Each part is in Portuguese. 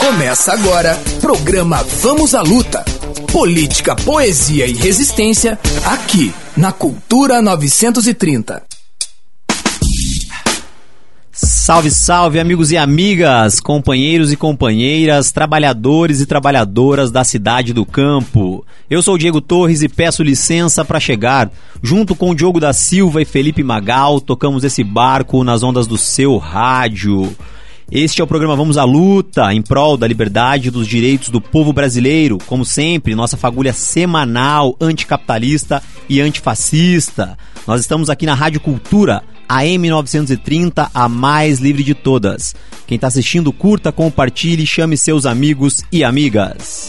Começa agora, programa Vamos à Luta. Política, poesia e resistência, aqui na Cultura 930. Salve, salve, amigos e amigas, companheiros e companheiras, trabalhadores e trabalhadoras da cidade do campo. Eu sou o Diego Torres e peço licença para chegar. Junto com o Diogo da Silva e Felipe Magal, tocamos esse barco nas ondas do seu rádio. Este é o programa Vamos à Luta, em prol da liberdade e dos direitos do povo brasileiro. Como sempre, nossa fagulha semanal, anticapitalista e antifascista. Nós estamos aqui na Rádio Cultura, AM 930, a mais livre de todas. Quem está assistindo, curta, compartilhe, chame seus amigos e amigas.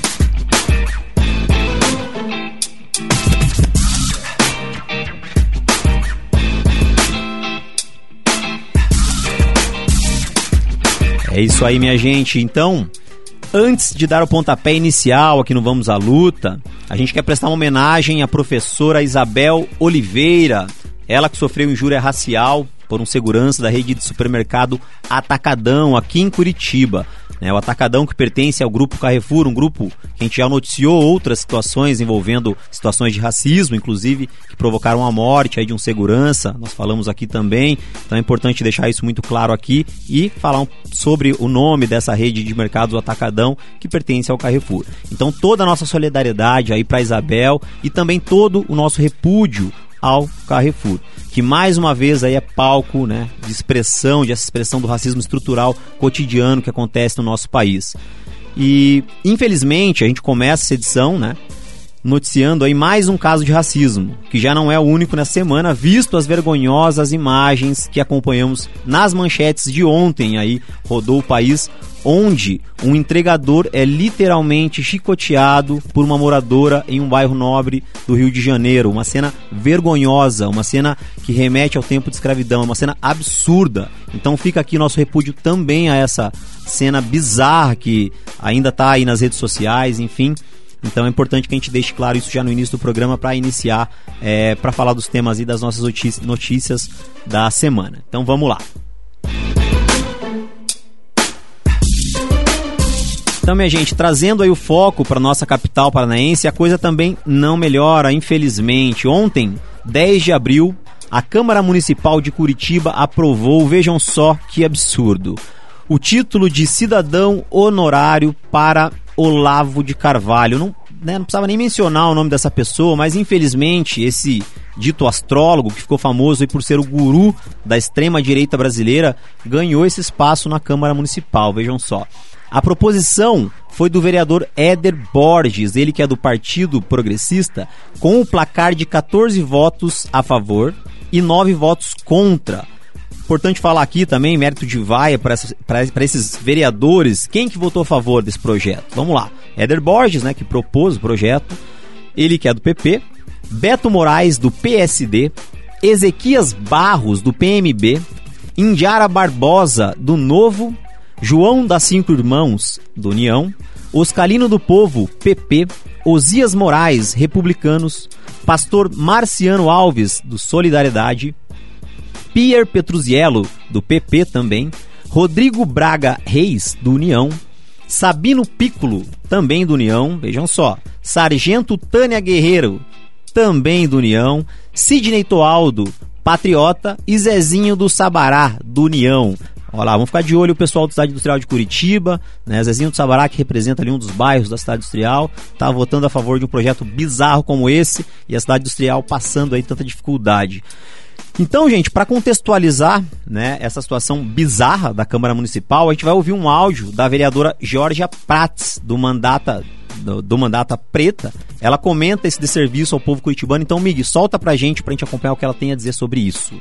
É isso aí, minha gente. Então, antes de dar o pontapé inicial aqui no Vamos à Luta, a gente quer prestar uma homenagem à professora Isabel Oliveira, ela que sofreu injúria racial por um segurança da rede de supermercado Atacadão, aqui em Curitiba. O Atacadão, que pertence ao Grupo Carrefour, um grupo que a gente já noticiou outras situações envolvendo situações de racismo, inclusive, que provocaram a morte aí de um segurança. Nós falamos aqui também, então é importante deixar isso muito claro aqui e falar sobre o nome dessa rede de mercados Atacadão, que pertence ao Carrefour. Então toda a nossa solidariedade aí para a Isabel e também todo o nosso repúdio ao Carrefour, que mais uma vez aí é palco, de expressão do racismo estrutural cotidiano que acontece no nosso país. E infelizmente a gente começa essa edição, noticiando aí mais um caso de racismo, que já não é o único nessa semana, visto as vergonhosas imagens que acompanhamos nas manchetes de ontem, aí rodou o país, onde um entregador é literalmente chicoteado por uma moradora em um bairro nobre do Rio de Janeiro. Uma cena vergonhosa, uma cena que remete ao tempo de escravidão, uma cena absurda. Então fica aqui nosso repúdio também a essa cena bizarra que ainda está aí nas redes sociais, enfim. Então é importante que a gente deixe claro isso já no início do programa para iniciar, para falar dos temas e das nossas notícias da semana. Então vamos lá. Então, minha gente, trazendo aí o foco para nossa capital paranaense, a coisa também não melhora, infelizmente. Ontem, 10 de abril, a Câmara Municipal de Curitiba aprovou, vejam só que absurdo, o título de cidadão honorário para Olavo de Carvalho. Não precisava nem mencionar o nome dessa pessoa, mas infelizmente esse dito astrólogo, que ficou famoso aí por ser o guru da extrema-direita brasileira, ganhou esse espaço na Câmara Municipal, vejam só. A proposição foi do vereador Éder Borges, ele que é do Partido Progressista, com o placar de 14 votos a favor e 9 votos contra. Importante falar aqui também, mérito de vaia para esses vereadores, quem que votou a favor desse projeto? Vamos lá, Éder Borges, que propôs o projeto, ele que é do PP, Beto Moraes, do PSD, Ezequias Barros, do PMB, Indiara Barbosa, do Novo, João das Cinco Irmãos, do União, Oscalino do Povo, PP, Osias Moraes, Republicanos, Pastor Marciano Alves, do Solidariedade, Pierre Petruziello, do PP também, Rodrigo Braga Reis, do União, Sabino Piccolo, também do União, vejam só, Sargento Tânia Guerreiro, também do União, Sidney Toaldo, Patriota e Zezinho do Sabará, do União. Olha lá, vamos ficar de olho o pessoal da Cidade Industrial de Curitiba, Zezinho do Sabará, que representa ali um dos bairros da Cidade Industrial, tá votando a favor de um projeto bizarro como esse, e a Cidade Industrial passando aí tanta dificuldade. Então, gente, para contextualizar essa situação bizarra da Câmara Municipal, a gente vai ouvir um áudio da vereadora Georgia Prats, do Mandata Preta. Ela comenta esse desserviço ao povo curitibano. Então, Miguel, solta pra gente acompanhar o que ela tem a dizer sobre isso.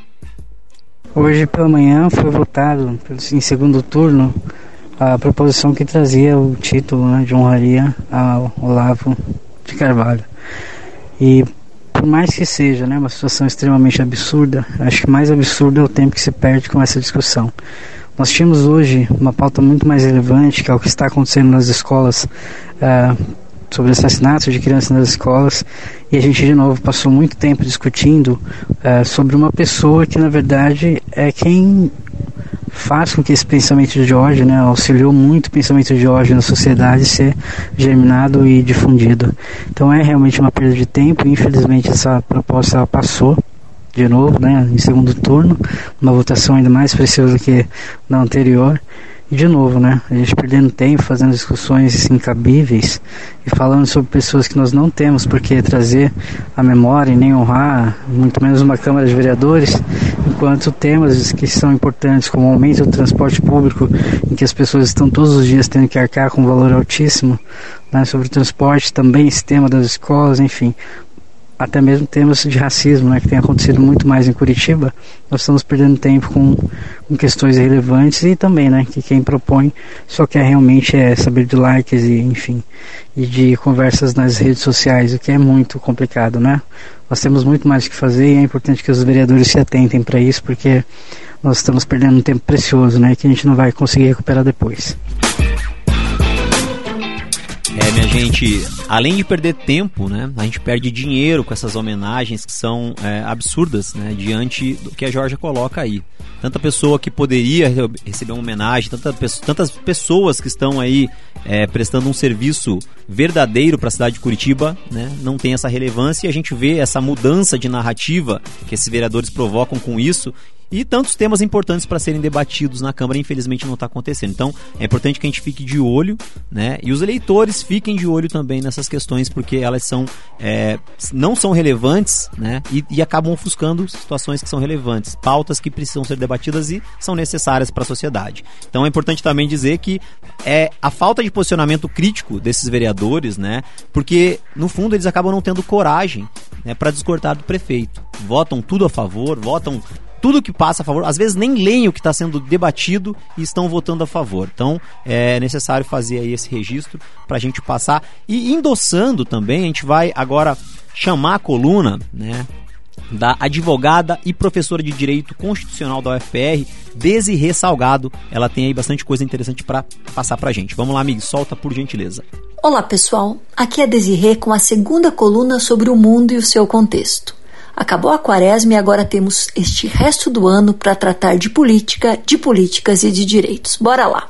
Hoje pela manhã foi votado em segundo turno a proposição que trazia o título de honraria ao Olavo de Carvalho. E por mais que seja uma situação extremamente absurda, acho que mais absurdo é o tempo que se perde com essa discussão. Nós tínhamos hoje uma pauta muito mais relevante, que é o que está acontecendo nas escolas, sobre assassinatos de crianças nas escolas, e a gente de novo passou muito tempo discutindo sobre uma pessoa que na verdade é quem faz com que esse pensamento de ódio, né, auxiliou muito o pensamento de ódio na sociedade ser germinado e difundido. Então é realmente uma perda de tempo. Infelizmente essa proposta ela passou de novo, né, em segundo turno, uma votação ainda mais preciosa que na anterior. E de novo, né, a gente perdendo tempo, fazendo discussões incabíveis e falando sobre pessoas que nós não temos por que trazer à memória e nem honrar, muito menos uma Câmara de Vereadores, enquanto temas que são importantes, como o aumento do transporte público, em que as pessoas estão todos os dias tendo que arcar com um valor altíssimo, né, sobre o transporte, também esse tema das escolas, enfim, até mesmo temas de racismo, né, que tem acontecido muito mais em Curitiba. Nós estamos perdendo tempo com questões irrelevantes e também, né, que quem propõe só quer realmente saber de likes e, enfim, e de conversas nas redes sociais, o que é muito complicado, né? Nós temos muito mais o que fazer e é importante que os vereadores se atentem para isso, porque nós estamos perdendo um tempo precioso, né, que a gente não vai conseguir recuperar depois. Minha gente, além de perder tempo, né, a gente perde dinheiro com essas homenagens que são absurdas, né, diante do que a Georgia coloca aí. Tanta pessoa que poderia receber uma homenagem, tantas pessoas que estão aí prestando um serviço verdadeiro para a cidade de Curitiba, né, não tem essa relevância, e a gente vê essa mudança de narrativa que esses vereadores provocam com isso. E tantos temas importantes para serem debatidos na Câmara, infelizmente não está acontecendo. Então é importante que a gente fique de olho, né? E os eleitores fiquem de olho também nessas questões, porque elas não são relevantes, né? E acabam ofuscando situações que são relevantes, pautas que precisam ser debatidas e são necessárias para a sociedade. Então é importante também dizer que a falta de posicionamento crítico desses vereadores, né? Porque no fundo eles acabam não tendo coragem, né, para discordar do prefeito. Votam tudo a favor, votam tudo que passa a favor, às vezes nem leem o que está sendo debatido e estão votando a favor. Então é necessário fazer aí esse registro para a gente passar. E endossando também, a gente vai agora chamar a coluna, né, da advogada e professora de Direito Constitucional da UFPR, Desirê Salgado. Ela tem aí bastante coisa interessante para passar para a gente. Vamos lá, amigos, solta por gentileza. Olá, pessoal. Aqui é a Desirê com a segunda coluna sobre o mundo e o seu contexto. Acabou a quaresma e agora temos este resto do ano para tratar de política, de políticas e de direitos. Bora lá!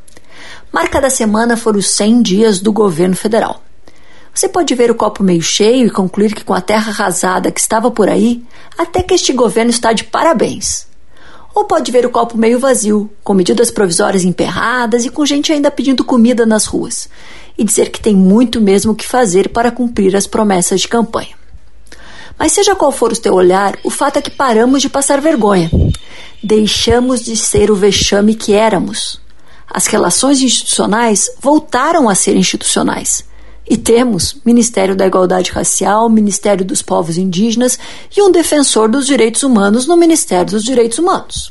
Marca da semana foram os 100 dias do governo federal. Você pode ver o copo meio cheio e concluir que com a terra arrasada que estava por aí, até que este governo está de parabéns. Ou pode ver o copo meio vazio, com medidas provisórias emperradas e com gente ainda pedindo comida nas ruas, e dizer que tem muito mesmo o que fazer para cumprir as promessas de campanha. Mas seja qual for o teu olhar, o fato é que paramos de passar vergonha. Deixamos de ser o vexame que éramos. As relações institucionais voltaram a ser institucionais. E temos Ministério da Igualdade Racial, Ministério dos Povos Indígenas e um defensor dos direitos humanos no Ministério dos Direitos Humanos.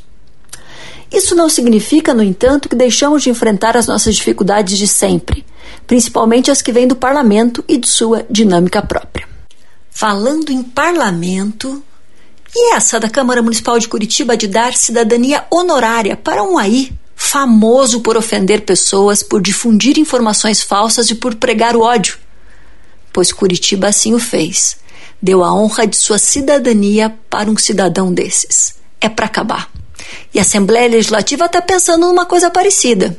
Isso não significa, no entanto, que deixamos de enfrentar as nossas dificuldades de sempre, principalmente as que vêm do parlamento e de sua dinâmica própria. Falando em parlamento, e essa da Câmara Municipal de Curitiba de dar cidadania honorária para um aí famoso por ofender pessoas, por difundir informações falsas e por pregar o ódio? Pois Curitiba assim o fez. Deu a honra de sua cidadania para um cidadão desses. É para acabar. E a Assembleia Legislativa está pensando numa coisa parecida.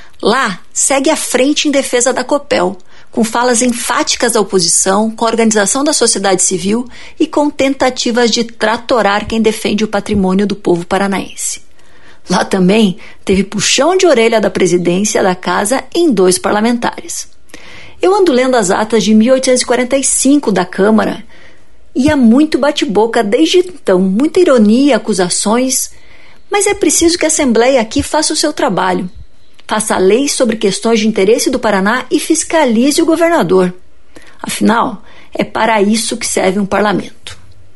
Lá, segue à frente em defesa da Copel, com falas enfáticas da oposição, com a organização da sociedade civil e com tentativas de tratorar quem defende o patrimônio do povo paranaense. Lá também teve puxão de orelha da presidência da casa em 2 parlamentares. Eu ando lendo as atas de 1845 da Câmara e há muito bate-boca desde então, muita ironia, acusações, mas é preciso que a Assembleia aqui faça o seu trabalho. Faça leis sobre questões de interesse do Paraná e fiscalize o governador. Afinal, é para isso que serve um parlamento.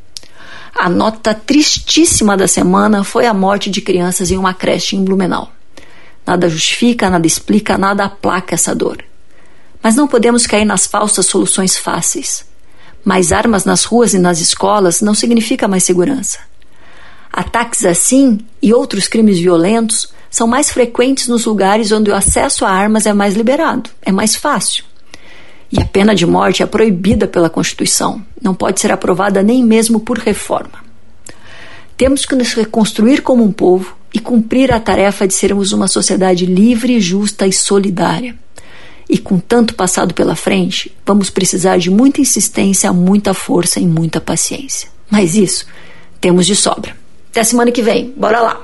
A nota tristíssima da semana foi a morte de crianças em uma creche em Blumenau. Nada justifica, nada explica, nada aplaca essa dor. Mas não podemos cair nas falsas soluções fáceis. Mais armas nas ruas e nas escolas não significa mais segurança. Ataques assim e outros crimes violentos são mais frequentes nos lugares onde o acesso a armas é mais liberado, é mais fácil. E a pena de morte é proibida pela Constituição, não pode ser aprovada nem mesmo por reforma. Temos que nos reconstruir como um povo e cumprir a tarefa de sermos uma sociedade livre, justa e solidária. E com tanto passado pela frente, vamos precisar de muita insistência, muita força e muita paciência. Mas isso temos de sobra. Até semana que vem. Bora lá!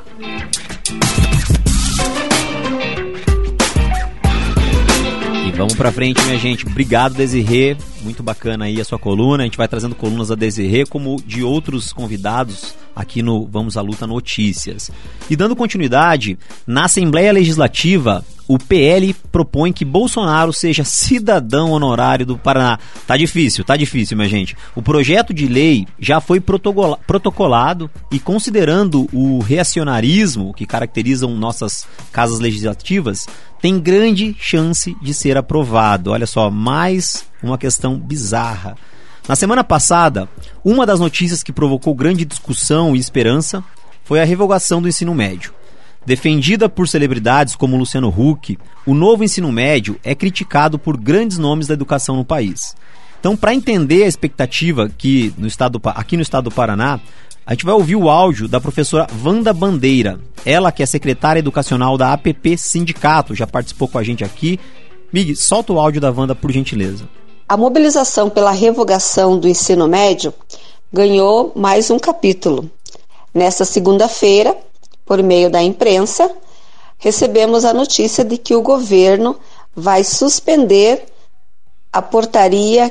Vamos pra frente, minha gente. Obrigado, Desirê. Muito bacana aí a sua coluna. A gente vai trazendo colunas da Desirê, como de outros convidados aqui no Vamos à Luta Notícias. E dando continuidade, na Assembleia Legislativa, o PL propõe que Bolsonaro seja cidadão honorário do Paraná. Tá difícil, minha gente. O projeto de lei já foi protocolado e, considerando o reacionarismo que caracterizam nossas casas legislativas, tem grande chance de ser aprovado. Olha só, mais uma questão bizarra. Na semana passada, uma das notícias que provocou grande discussão e esperança foi a revogação do ensino médio. Defendida por celebridades como Luciano Huck, o novo ensino médio é criticado por grandes nomes da educação no país. Então, para entender a expectativa aqui no estado do Paraná, a gente vai ouvir o áudio da professora Wanda Bandeira, ela que é secretária educacional da APP Sindicato, já participou com a gente aqui. Mig, solta o áudio da Wanda, por gentileza. A mobilização pela revogação do ensino médio ganhou mais um capítulo. Nesta segunda-feira, por meio da imprensa, recebemos a notícia de que o governo vai suspender a portaria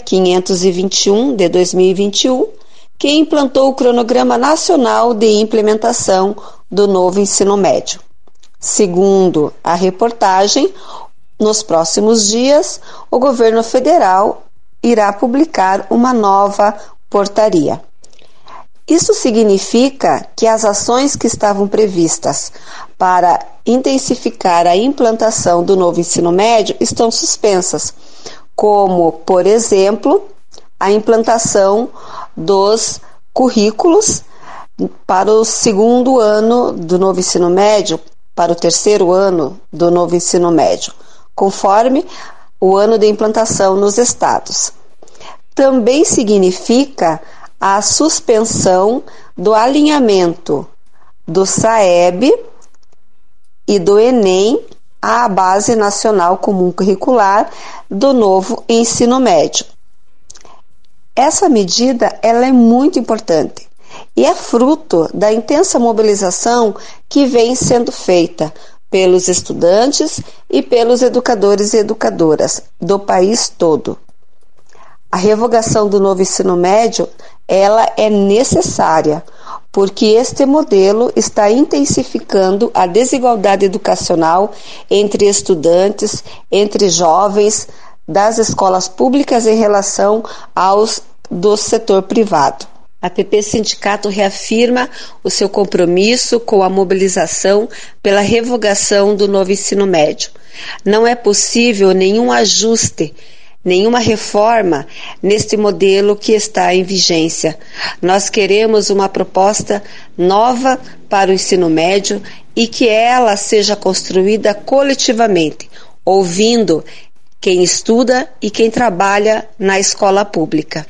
521 de 2021, que implantou o cronograma nacional de implementação do novo ensino médio. Segundo a reportagem, nos próximos dias, o governo federal irá publicar uma nova portaria. Isso significa que as ações que estavam previstas para intensificar a implantação do novo ensino médio estão suspensas, como, por exemplo, a implantação dos currículos para o segundo ano do novo ensino médio, para o terceiro ano do novo ensino médio, conforme o ano de implantação nos estados. Também significa a suspensão do alinhamento do SAEB e do Enem à Base Nacional Comum Curricular do novo ensino médio. Essa medida ela é muito importante e é fruto da intensa mobilização que vem sendo feita pelos estudantes e pelos educadores e educadoras do país todo. A revogação do novo ensino médio ela é necessária, porque este modelo está intensificando a desigualdade educacional entre estudantes, entre jovens das escolas públicas em relação aos do setor privado. A APP Sindicato reafirma o seu compromisso com a mobilização pela revogação do novo ensino médio. Não é possível nenhum ajuste, nenhuma reforma neste modelo que está em vigência. Nós queremos uma proposta nova para o ensino médio e que ela seja construída coletivamente, ouvindo quem estuda e quem trabalha na escola pública.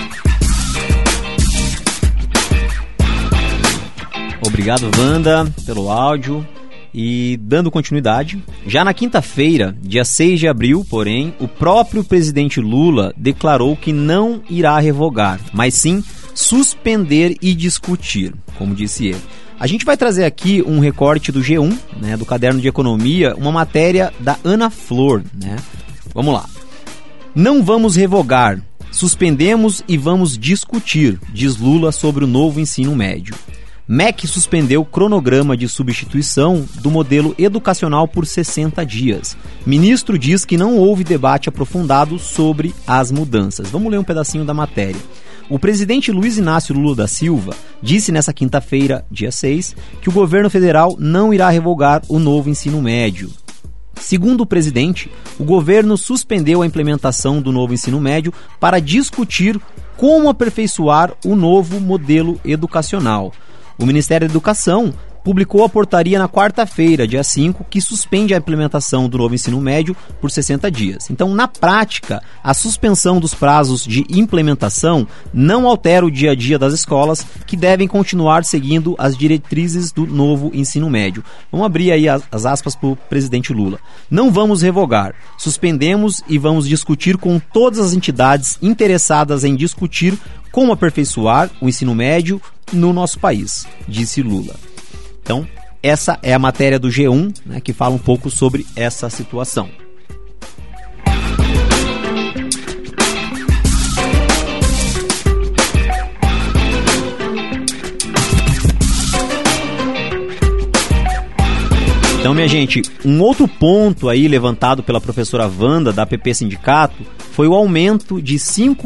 Obrigado, Wanda, pelo áudio. E dando continuidade, já na quinta-feira, dia 6 de abril, porém, o próprio presidente Lula declarou que não irá revogar, mas sim suspender e discutir, como disse ele. A gente vai trazer aqui um recorte do G1, né, do Caderno de Economia, uma matéria da Ana Flor, né? Vamos lá. Não vamos revogar, suspendemos e vamos discutir, diz Lula sobre o novo ensino médio. MEC suspendeu o cronograma de substituição do modelo educacional por 60 dias. Ministro diz que não houve debate aprofundado sobre as mudanças. Vamos ler um pedacinho da matéria. O presidente Luiz Inácio Lula da Silva disse nessa quinta-feira, dia 6, que o governo federal não irá revogar o novo ensino médio. Segundo o presidente, o governo suspendeu a implementação do novo ensino médio para discutir como aperfeiçoar o novo modelo educacional. O Ministério da Educação publicou a portaria na quarta-feira, dia 5, que suspende a implementação do novo ensino médio por 60 dias. Então, na prática, a suspensão dos prazos de implementação não altera o dia a dia das escolas, que devem continuar seguindo as diretrizes do novo ensino médio. Vamos abrir aí as aspas para o presidente Lula. Não vamos revogar, suspendemos e vamos discutir com todas as entidades interessadas em discutir como aperfeiçoar o ensino médio no nosso país, disse Lula. Então, essa é a matéria do G1, né, que fala um pouco sobre essa situação. Então, minha gente, um outro ponto aí levantado pela professora Wanda, da PP Sindicato, foi o aumento de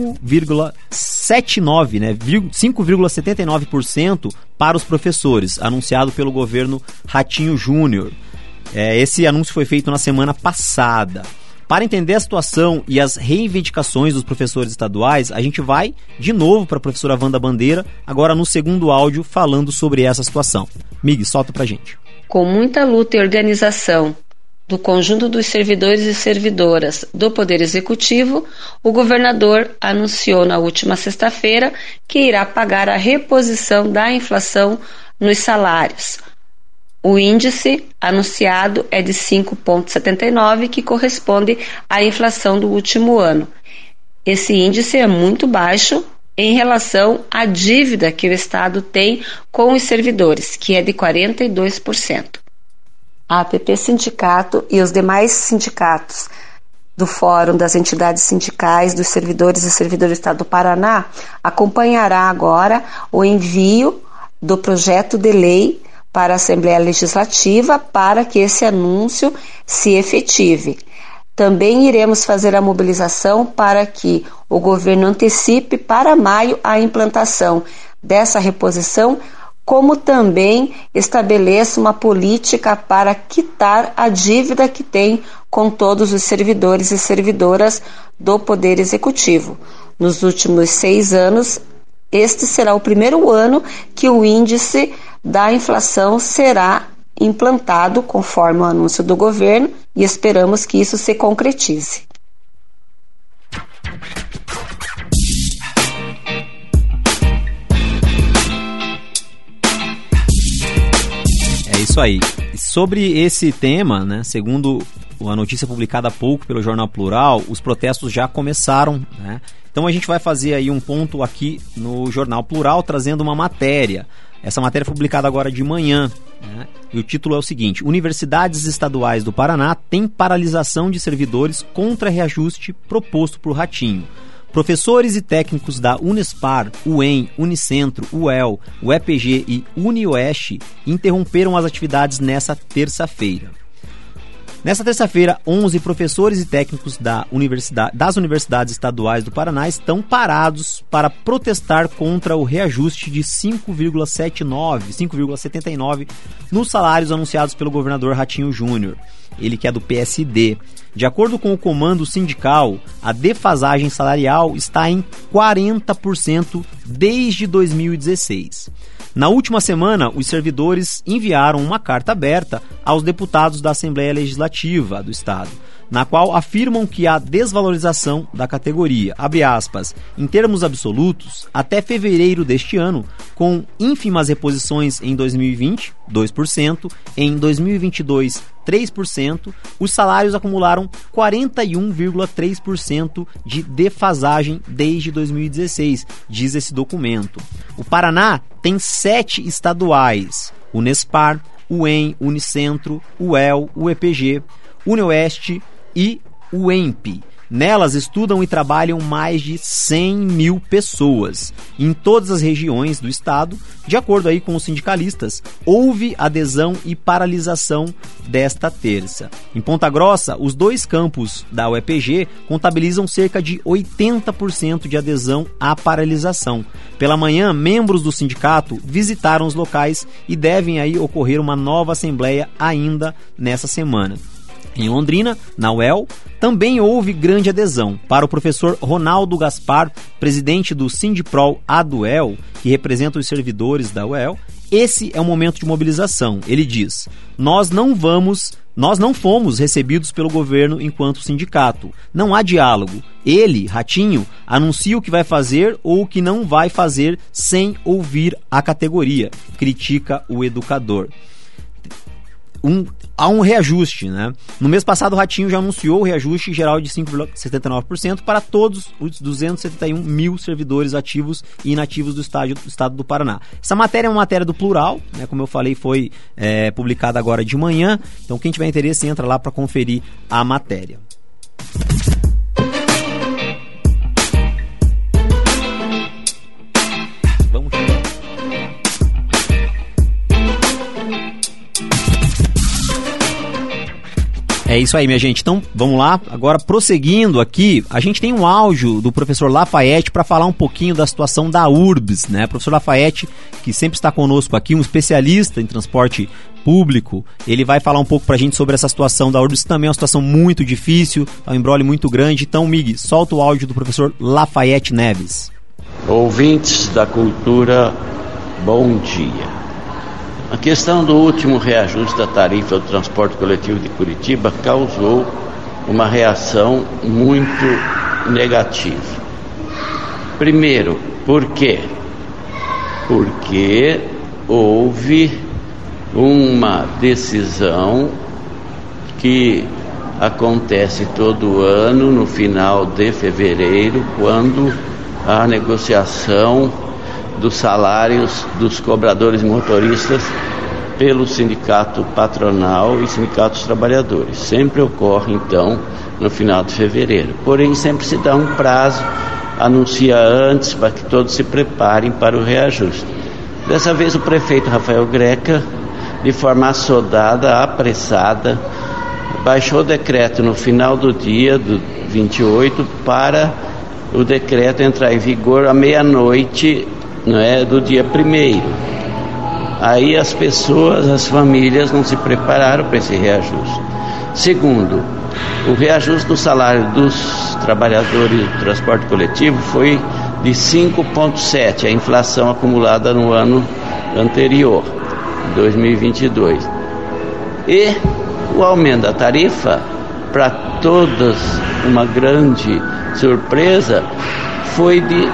5,79%, né, 5,79% para os professores, anunciado pelo governo Ratinho Júnior. Esse anúncio foi feito na semana passada. Para entender a situação e as reivindicações dos professores estaduais, a gente vai de novo para a professora Wanda Bandeira, agora no segundo áudio, falando sobre essa situação. Mig, solta pra gente. Com muita luta e organização do conjunto dos servidores e servidoras do Poder Executivo, o governador anunciou na última sexta-feira que irá pagar a reposição da inflação nos salários. O índice anunciado é de 5,79, que corresponde à inflação do último ano. Esse índice é muito baixo em relação à dívida que o Estado tem com os servidores, que é de 42%. A APP Sindicato e os demais sindicatos do Fórum das Entidades Sindicais dos Servidores e Servidoras do Estado do Paraná acompanhará agora o envio do projeto de lei para a Assembleia Legislativa para que esse anúncio se efetive. Também iremos fazer a mobilização para que o governo antecipe para maio a implantação dessa reposição, como também estabeleça uma política para quitar a dívida que tem com todos os servidores e servidoras do Poder Executivo. Nos últimos 6 anos, este será o primeiro ano que o índice da inflação será implantado conforme o anúncio do governo e esperamos que isso se concretize. É isso aí. Sobre esse tema, né, segundo a notícia publicada há pouco pelo Jornal Plural, os protestos já começaram, né? Então a gente vai fazer aí um ponto aqui no Jornal Plural, trazendo uma matéria. Essa matéria foi publicada agora de manhã, né? E o título é o seguinte: Universidades Estaduais do Paraná têm paralisação de servidores contra reajuste proposto por Ratinho. Professores e técnicos da Unespar, UEM, Unicentro, UEL, UEPG e UniOeste interromperam as atividades nessa terça-feira. Nessa terça-feira, 11 professores e técnicos das universidades estaduais do Paraná estão parados para protestar contra o reajuste de 5,79 nos salários anunciados pelo governador Ratinho Júnior, ele que é do PSD. De acordo com o comando sindical, a defasagem salarial está em 40% desde 2016. Na última semana, os servidores enviaram uma carta aberta aos deputados da Assembleia Legislativa do Estado, na qual afirmam que a desvalorização da categoria, abre aspas, em termos absolutos, até fevereiro deste ano, com ínfimas reposições em 2020, 2%, em 2022, 3%, os salários acumularam 41,3% de defasagem desde 2016, diz esse documento. O Paraná tem 7 estaduais: Unespar, UEM, Unicentro, UEL, UEPG, UniOeste e UEMP. Nelas estudam e trabalham mais de 100 mil pessoas. Em todas as regiões do estado, de acordo aí com os sindicalistas, houve adesão e paralisação desta terça. Em Ponta Grossa, os 2 campos da UEPG contabilizam cerca de 80% de adesão à paralisação. Pela manhã, membros do sindicato visitaram os locais e devem aí ocorrer uma nova assembleia ainda nessa semana. Em Londrina, na UEL, também houve grande adesão. Para o professor Ronaldo Gaspar, presidente do Sindiprol-ADUEL, que representa os servidores da UEL, esse é o momento de mobilização. Ele diz: nós não fomos recebidos pelo governo enquanto sindicato. Não há diálogo. Ele, Ratinho, anuncia o que vai fazer ou o que não vai fazer sem ouvir a categoria, critica o educador. Há um reajuste, né? No mês passado, o Ratinho já anunciou o reajuste geral de 5,79% para todos os 271 mil servidores ativos e inativos do estado do Paraná. Essa matéria é uma matéria do Plural, né? Como eu falei, foi publicada agora de manhã. Então, quem tiver interesse, entra lá para conferir a matéria. Vamos chegar. É isso aí, minha gente. Então, vamos lá. Agora, prosseguindo aqui, a gente tem um áudio do professor Lafayette para falar um pouquinho da situação da URBS, né? Professor Lafayette, que sempre está conosco aqui, um especialista em transporte público, ele vai falar um pouco para a gente sobre essa situação da URBS. Também é uma situação muito difícil, é um embrolho muito grande. Então, Mig, solta o áudio do professor Lafayette Neves. Ouvintes da Cultura, bom dia. A questão do último reajuste da tarifa do transporte coletivo de Curitiba causou uma reação muito negativa. Primeiro, por quê? Porque houve uma decisão que acontece todo ano no final de fevereiro, quando a negociação dos salários dos cobradores e motoristas pelo sindicato patronal e sindicatos trabalhadores. Sempre ocorre, então, no final de fevereiro. Porém, sempre se dá um prazo, anuncia antes, para que todos se preparem para o reajuste. Dessa vez, o prefeito Rafael Greca, de forma assodada, apressada, baixou o decreto no final do dia, do 28, para o decreto entrar em vigor à meia-noite, do dia 1º. Aí as pessoas, as famílias não se prepararam para esse reajuste. Segundo, o reajuste do salário dos trabalhadores do transporte coletivo foi de 5,7%, a inflação acumulada no ano anterior, 2022. E o aumento da tarifa, para todas uma grande surpresa, foi de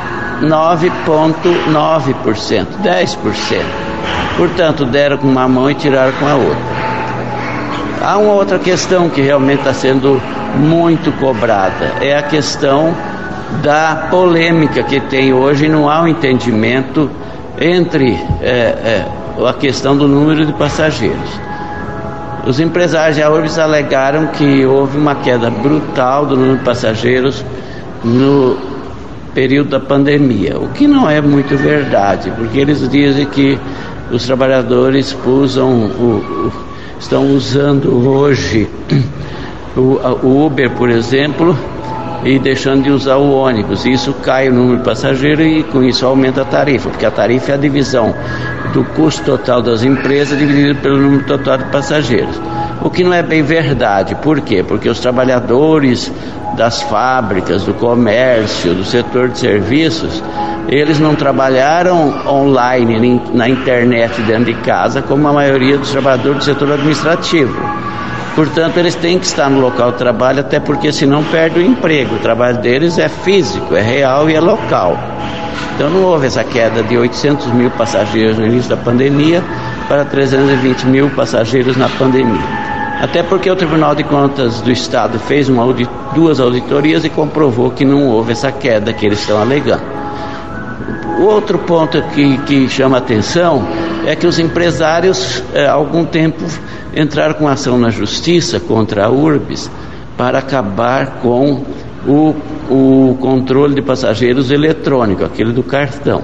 9,9%, 10%. Portanto, deram com uma mão e tiraram com a outra. Há uma outra questão que realmente está sendo muito cobrada, é a questão da polêmica que tem hoje. Não há um entendimento entre a questão do número de passageiros. Os empresários da URBS alegaram que houve uma queda brutal do número de passageiros no período da pandemia, o que não é muito verdade, porque eles dizem que os trabalhadores estão usando hoje o Uber, por exemplo, e deixando de usar o ônibus. Isso cai o número de passageiros e com isso aumenta a tarifa, porque a tarifa é a divisão do custo total das empresas dividido pelo número total de passageiros. O que não é bem verdade. Por quê? Porque os trabalhadores das fábricas, do comércio, do setor de serviços, eles não trabalharam online, na internet dentro de casa, como a maioria dos trabalhadores do setor administrativo. Portanto, eles têm que estar no local de trabalho, até porque senão perde o emprego. O trabalho deles é físico, é real e é local. Então não houve essa queda de 800 mil passageiros no início da pandemia para 320 mil passageiros na pandemia. Até porque o Tribunal de Contas do Estado fez duas auditorias e comprovou que não houve essa queda que eles estão alegando. O outro ponto que chama atenção é que os empresários, há algum tempo, entraram com ação na justiça contra a URBS para acabar com o controle de passageiros eletrônico, aquele do cartão.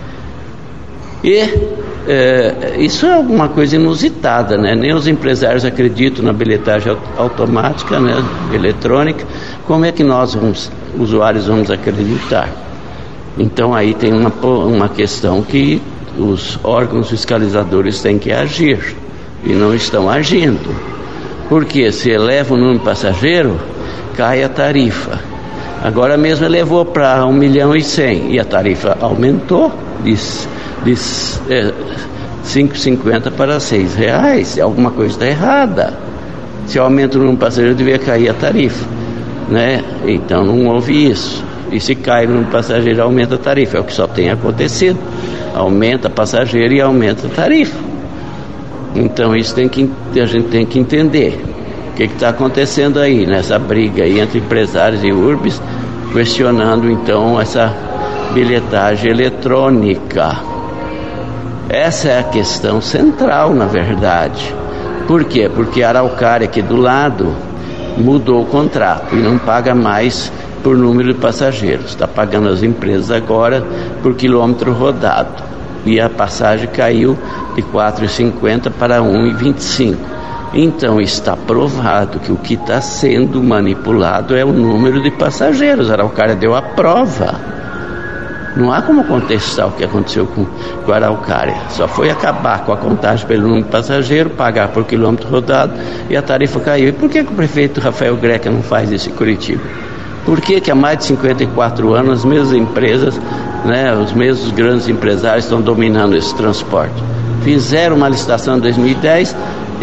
E isso é alguma coisa inusitada, né? Nem os empresários acreditam na bilhetagem automática, né, eletrônica. Como é que nós, usuários, vamos acreditar? Então aí tem uma questão que os órgãos fiscalizadores têm que agir e não estão agindo. Porque se eleva o número de passageiro, cai a tarifa. Agora mesmo elevou para 1,1 milhão e a tarifa aumentou de 5,50 para R$6. Alguma coisa está errada. Se aumenta o número de passageiros, devia cair a tarifa, né? Então não houve isso. E se cai o número de passageiros, aumenta a tarifa. É o que só tem acontecido. Aumenta passageiro e aumenta a tarifa. Então isso a gente tem que entender. O que está acontecendo aí, nessa briga aí entre empresários e urbs, questionando então essa bilhetagem eletrônica. Essa é a questão central, na verdade. Por quê? Porque a Araucária, aqui do lado, mudou o contrato e não paga mais por número de passageiros. Está pagando as empresas agora por quilômetro rodado. E a passagem caiu de R$ 4,50 para R$ 1,25. Então está provado que o que está sendo manipulado é o número de passageiros. A Araucária deu a prova. Não há como contestar o que aconteceu com a Araucária. Só foi acabar com a contagem pelo número de passageiro, pagar por quilômetro rodado e a tarifa caiu. E por que o prefeito Rafael Greca não faz isso em Curitiba? Por que há mais de 54 anos as mesmas empresas, né, os mesmos grandes empresários estão dominando esse transporte? Fizeram uma licitação em 2010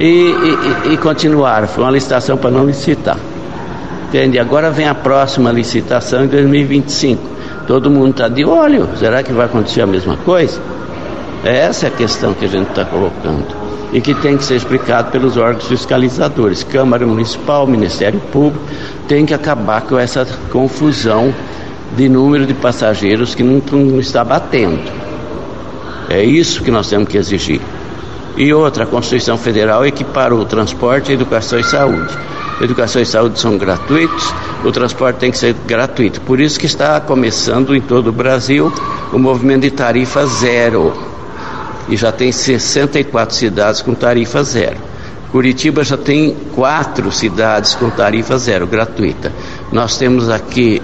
e continuaram. Foi uma licitação para não licitar. Entende? Agora vem a próxima licitação em 2025. Todo mundo está de olho. Será que vai acontecer a mesma coisa? Essa é a questão que a gente está colocando e que tem que ser explicado pelos órgãos fiscalizadores. Câmara Municipal, Ministério Público, tem que acabar com essa confusão de número de passageiros que não está batendo. É isso que nós temos que exigir. E outra, a Constituição Federal equiparou o transporte, a educação e saúde. Educação e saúde são gratuitos, o transporte tem que ser gratuito. Por isso que está começando em todo o Brasil o movimento de tarifa zero. E já tem 64 cidades com tarifa zero. Curitiba já tem 4 cidades com tarifa zero, gratuita. Nós temos aqui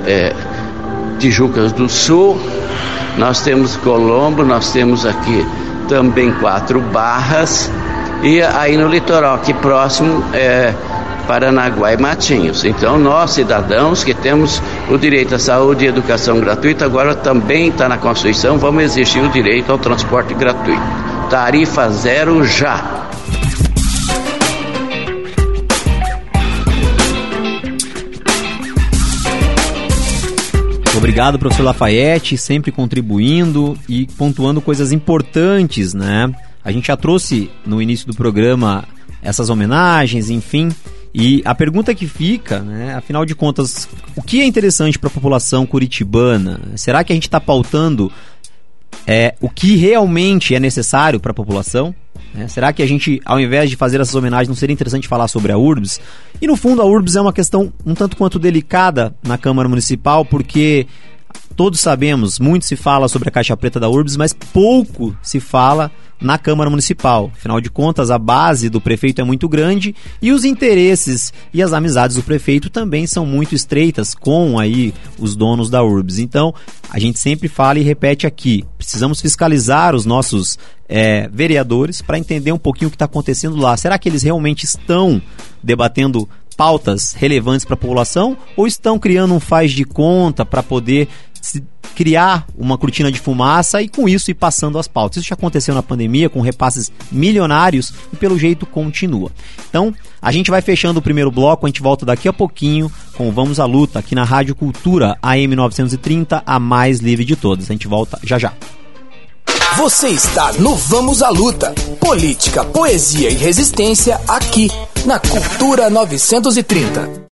Tijucas do Sul, nós temos Colombo, nós temos aqui também 4 Barras, e aí no litoral aqui próximo Paranaguá e Matinhos. Então nós, cidadãos que temos o direito à saúde e educação gratuita, agora também está na Constituição, vamos exigir o direito ao transporte gratuito. Tarifa zero já. Obrigado, professor Lafayette, sempre contribuindo e pontuando coisas importantes, né? A gente já trouxe no início do programa essas homenagens, enfim. E a pergunta que fica, né, afinal de contas, o que é interessante para a população curitibana? Será que a gente está pautando o que realmente é necessário para a população? Será que a gente, ao invés de fazer essas homenagens, não seria interessante falar sobre a URBS? E no fundo a URBS é uma questão um tanto quanto delicada na Câmara Municipal, porque todos sabemos, muito se fala sobre a caixa preta da URBS, mas pouco se fala na Câmara Municipal. Afinal de contas, a base do prefeito é muito grande e os interesses e as amizades do prefeito também são muito estreitas com aí os donos da URBS. Então, a gente sempre fala e repete aqui, precisamos fiscalizar os nossos vereadores para entender um pouquinho o que está acontecendo lá. Será que eles realmente estão debatendo pautas relevantes para a população ou estão criando um faz de conta para poder criar uma cortina de fumaça e com isso ir passando as pautas? Isso já aconteceu na pandemia com repasses milionários e pelo jeito continua. Então a gente vai fechando o primeiro bloco, a gente volta daqui a pouquinho com Vamos à Luta aqui na Rádio Cultura AM 930, a mais livre de todas. A gente volta já já. Você está no Vamos à Luta. Política, poesia e resistência aqui na Cultura 930.